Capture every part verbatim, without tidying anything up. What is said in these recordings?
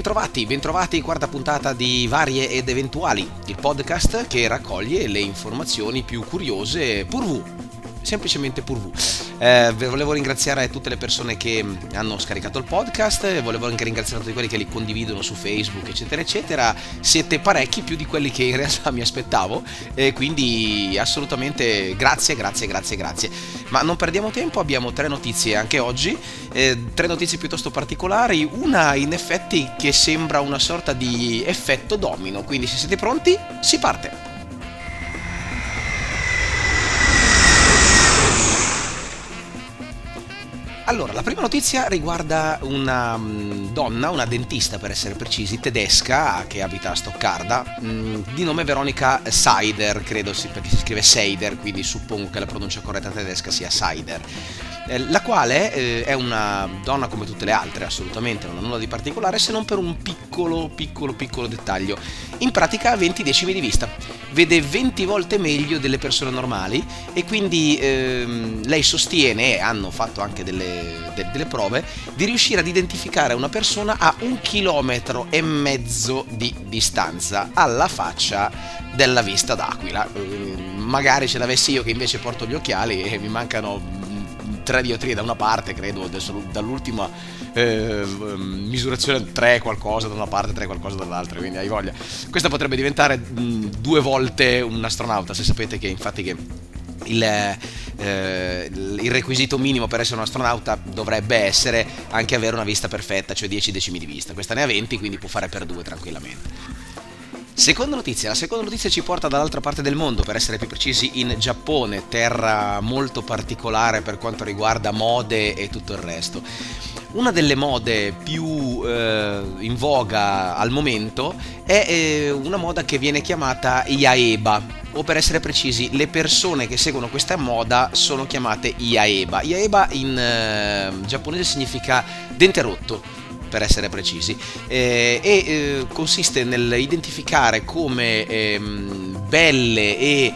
Bentrovati, bentrovati, quarta puntata di Varie ed Eventuali, il podcast che raccoglie le informazioni più curiose purvù, semplicemente purvù. Eh, volevo ringraziare tutte le persone che hanno scaricato il podcast, volevo anche ringraziare tutti quelli che li condividono su Facebook, eccetera eccetera. Siete parecchi, più di quelli che in realtà mi aspettavo, e quindi assolutamente grazie, grazie, grazie, grazie. Ma non perdiamo tempo, abbiamo tre notizie anche oggi, eh, tre notizie piuttosto particolari, una in effetti che sembra una sorta di effetto domino, quindi se siete pronti, si parte! Allora, la prima notizia riguarda una mh, donna, una dentista per essere precisi, tedesca, che abita a Stoccarda, mh, di nome Veronika Seider, credo si, perché si scrive Seider, quindi suppongo che la pronuncia corretta tedesca sia Seider, eh, la quale eh, è una donna come tutte le altre, assolutamente, non ha nulla di particolare, se non per un piccolo, piccolo, piccolo dettaglio. In pratica ha venti decimi di vista, vede venti volte meglio delle persone normali e quindi ehm, lei sostiene, e hanno fatto anche delle De, delle prove, di riuscire ad identificare una persona a un chilometro e mezzo di distanza alla faccia della vista d'aquila. Eh, magari ce l'avessi io che invece porto gli occhiali e mi mancano tre dioptrie da una parte, credo, adesso dall'ultima eh, misurazione tre qualcosa da una parte, tre qualcosa dall'altra, quindi hai voglia. Questa potrebbe diventare mh, due volte un astronauta, se sapete che infatti che Il, eh, il requisito minimo per essere un astronauta dovrebbe essere anche avere una vista perfetta, cioè dieci decimi di vista. Questa ne ha venti, quindi può fare per due tranquillamente. Seconda notizia, la seconda notizia ci porta dall'altra parte del mondo, per essere più precisi in Giappone, terra molto particolare per quanto riguarda mode e tutto il resto. Una delle mode più eh, in voga al momento è eh, una moda che viene chiamata Yaeba, o per essere precisi le persone che seguono questa moda sono chiamate Yaeba. Yaeba in eh, giapponese significa dente rotto, per essere precisi, eh, e eh, consiste nell'identificare come ehm, belle e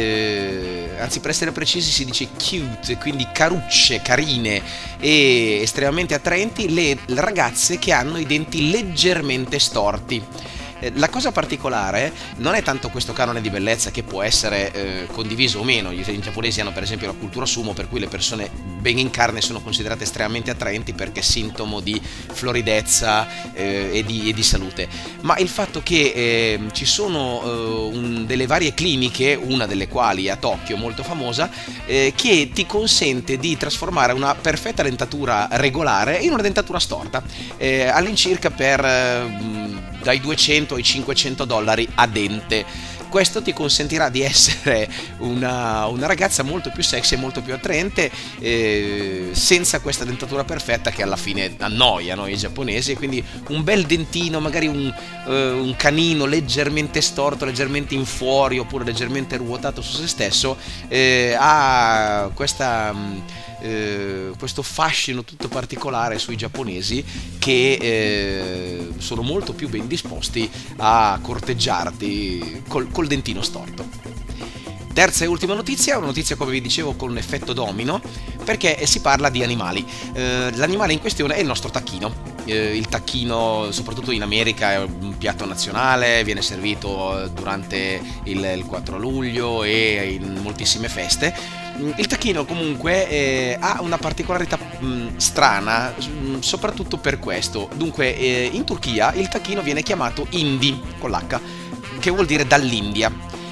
eh, anzi per essere precisi si dice cute, quindi carucce, carine e estremamente attraenti le ragazze che hanno i denti leggermente storti. La cosa particolare non è tanto questo canone di bellezza, che può essere eh, condiviso o meno. I giapponesi hanno per esempio la cultura sumo, per cui le persone ben in carne sono considerate estremamente attraenti perché è sintomo di floridezza eh, e, di, e di salute, ma il fatto che eh, ci sono eh, un, delle varie cliniche, una delle quali a Tokyo molto famosa, eh, che ti consente di trasformare una perfetta dentatura regolare in una dentatura storta, eh, all'incirca per eh, dai duecento ai cinquecento dollari a dente. Questo ti consentirà di essere una, una ragazza molto più sexy e molto più attraente, eh, senza questa dentatura perfetta che alla fine annoia noi giapponesi. E quindi un bel dentino, magari un, eh, un canino leggermente storto, leggermente in fuori oppure leggermente ruotato su se stesso, eh, ha questa... Eh, questo fascino tutto particolare sui giapponesi, che eh, sono molto più ben disposti a corteggiarti col, col dentino storto. Terza e ultima notizia, una notizia come vi dicevo con un effetto domino, perché si parla di animali. Eh, l'animale in questione è il nostro tacchino. Eh, il tacchino, soprattutto in America, è un piatto nazionale, viene servito durante il, il quattro luglio e in moltissime feste. Il tacchino comunque eh, ha una particolarità mh, strana, mh, soprattutto per questo. Dunque, eh, in Turchia il tacchino viene chiamato hindi, con l'H, che vuol dire dall'India.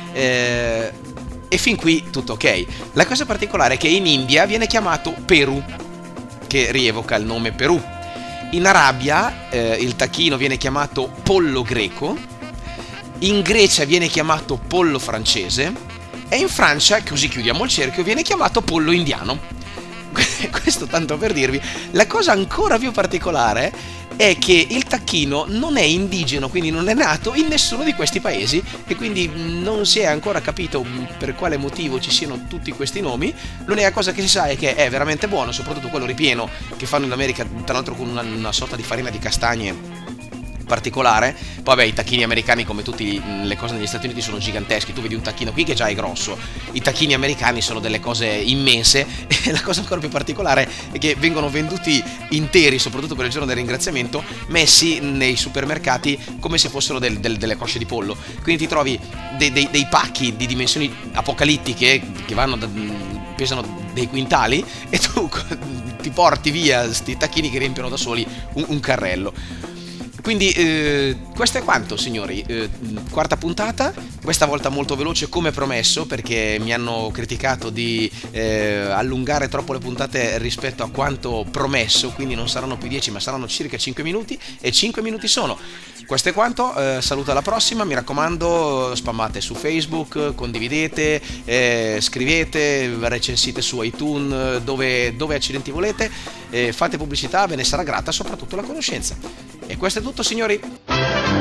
Eh, e fin qui tutto ok. La cosa particolare è che in India viene chiamato Perù, che rievoca il nome Perù. In Arabia eh, il tacchino viene chiamato pollo greco, in Grecia viene chiamato pollo francese e in Francia, così chiudiamo il cerchio, viene chiamato pollo indiano. Questo tanto per dirvi. La cosa ancora più particolare è che il tacchino non è indigeno, quindi non è nato in nessuno di questi paesi, e quindi non si è ancora capito per quale motivo ci siano tutti questi nomi. L'unica cosa che si sa è che è veramente buono, soprattutto quello ripieno che fanno in America, tra l'altro con una, una sorta di farina di castagne particolare. Poi vabbè, i tacchini americani, come tutte le cose negli Stati Uniti, sono giganteschi. Tu vedi un tacchino qui che già è grosso, i tacchini americani sono delle cose immense e la cosa ancora più particolare è che vengono venduti interi, soprattutto per il giorno del ringraziamento, messi nei supermercati come se fossero del, del, delle cosce di pollo. Quindi ti trovi dei, dei, dei pacchi di dimensioni apocalittiche che vanno da, pesano dei quintali, e tu ti porti via sti tacchini che riempiono da soli un, un carrello. Quindi eh, questo è quanto, signori. Eh, quarta puntata, questa volta molto veloce come promesso, perché mi hanno criticato di eh, allungare troppo le puntate rispetto a quanto promesso, quindi non saranno più dieci ma saranno circa cinque minuti, e cinque minuti sono. Questo è quanto, eh, saluto alla prossima, mi raccomando, spammate su Facebook, condividete, eh, scrivete, recensite su iTunes, dove, dove accidenti volete, eh, fate pubblicità, ve ne sarà grata soprattutto la conoscenza. E questo è tutto, signori.